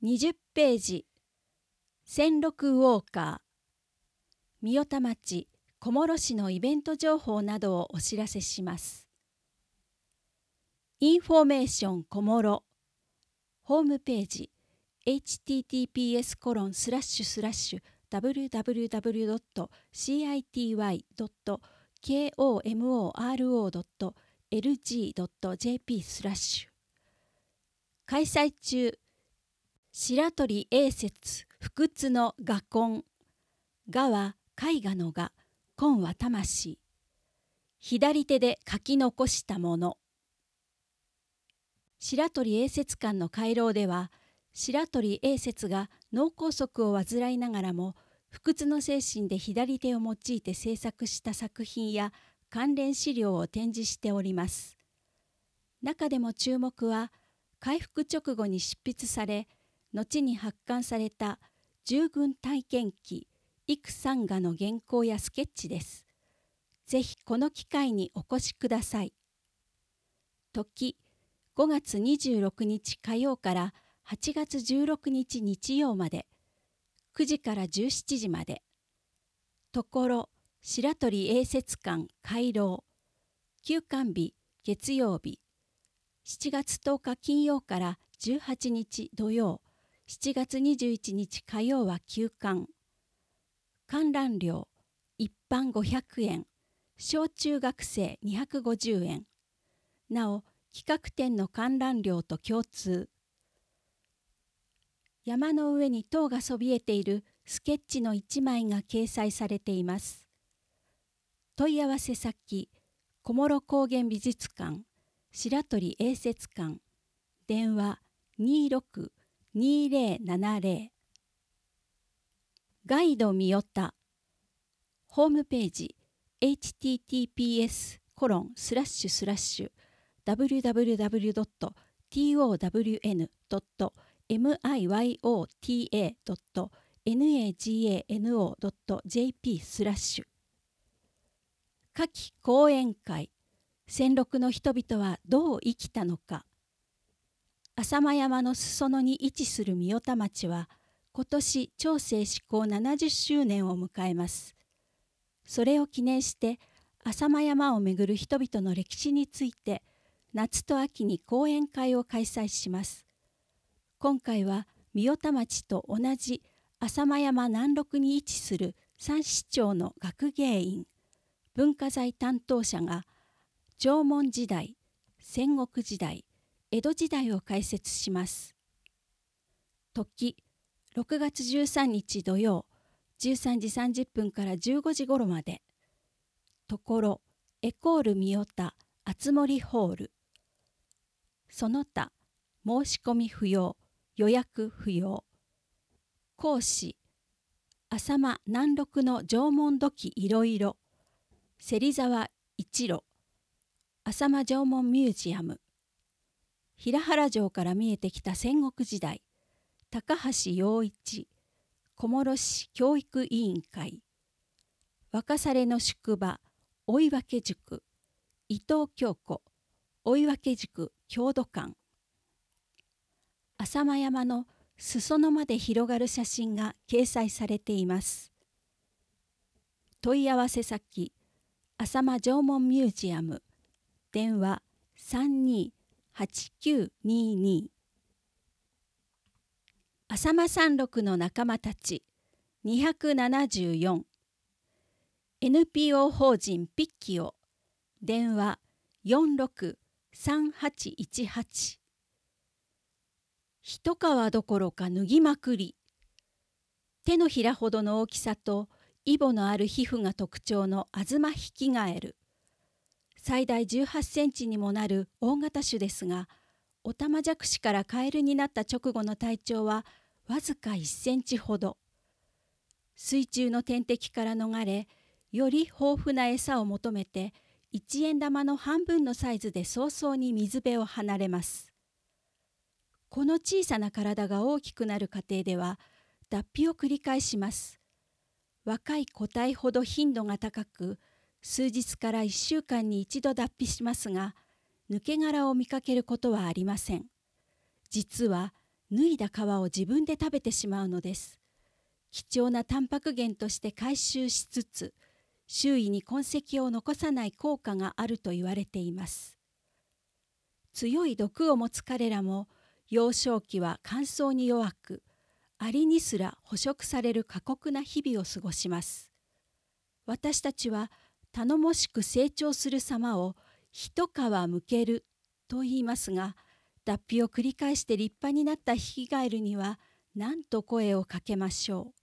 20ページ、千六ウォーカー、御代田町小諸市のイベント情報などをお知らせします。インフォメーション小諸、ホームページ、https://www.city.komoro.lg.jp/ 開催中、白鳥英節不屈の画根。画は絵画の画、根は魂。左手で書き残したもの。白鳥英節館の回廊では、白鳥英節が脳梗塞を患いながらも、不屈の精神で左手を用いて制作した作品や関連資料を展示しております。中でも注目は、回復直後に執筆され、後に発刊された従軍体験記幾三画の原稿やスケッチです。ぜひこの機会にお越しください。時、5月26日火曜から8月16日日曜まで、9時から17時まで。ところ、白鳥英節館回廊。休館日、月曜日。7月10日金曜から18日土曜、7月21日火曜は休館。観覧料、一般500円、小中学生250円。なお、企画展の観覧料と共通。山の上に塔がそびえているスケッチの1枚が掲載されています。問い合わせ先、小諸高原美術館、白鳥英節館、電話26-2070。ガイド御代田、ホームページ、https://www.town.miyota.nagano.jp/ 夏季講演会、戦六の人々はどう生きたのか。浅間山の裾野に位置する御代田町は、今年長征施行70周年を迎えます。それを記念して浅間山をめぐる人々の歴史について夏と秋に講演会を開催します。今回は御代田町と同じ浅間山南麓に位置する三市町の学芸員、文化財担当者が縄文時代、戦国時代、江戸時代を解説します。時、6月13日土曜、13時30分から15時ごろまで。ところ、エコール御代田あつ森ホール。その他、申し込み不要、予約不要。講師、浅間南麓の縄文土器いろいろ。芹沢一路。浅間縄文ミュージアム。平原城から見えてきた戦国時代。高橋陽一。小諸市教育委員会。若されの宿場、追分塾。伊藤京子、追分塾郷土館。浅間山の裾野まで広がる写真が掲載されています。問い合わせ先、浅間縄文ミュージアム。電話32-8922。浅間山麓の仲間たち274。NPO 法人ピッキオ。電話46-3818。一皮どころか脱ぎまくり。手のひらほどの大きさとイボのある皮膚が特徴のアズマヒキガエル。最大18センチにもなる大型種ですが、オタマジャクシからカエルになった直後の体長はわずか1センチほど。水中の天敵から逃れ、より豊富な餌を求めて、1円玉の半分のサイズで早々に水辺を離れます。この小さな体が大きくなる過程では、脱皮を繰り返します。若い個体ほど頻度が高く、数日から1週間に一度脱皮しますが、抜け殻を見かけることはありません。実は脱いだ皮を自分で食べてしまうのです。貴重なタンパク源として回収しつつ、周囲に痕跡を残さない効果があると言われています。強い毒を持つ彼らも幼少期は乾燥に弱く、アリにすら捕食される過酷な日々を過ごします。私たちは頼もしく成長する様を一皮むけると言いますが、脱皮を繰り返して立派になったヒキガエルには何と声をかけましょう。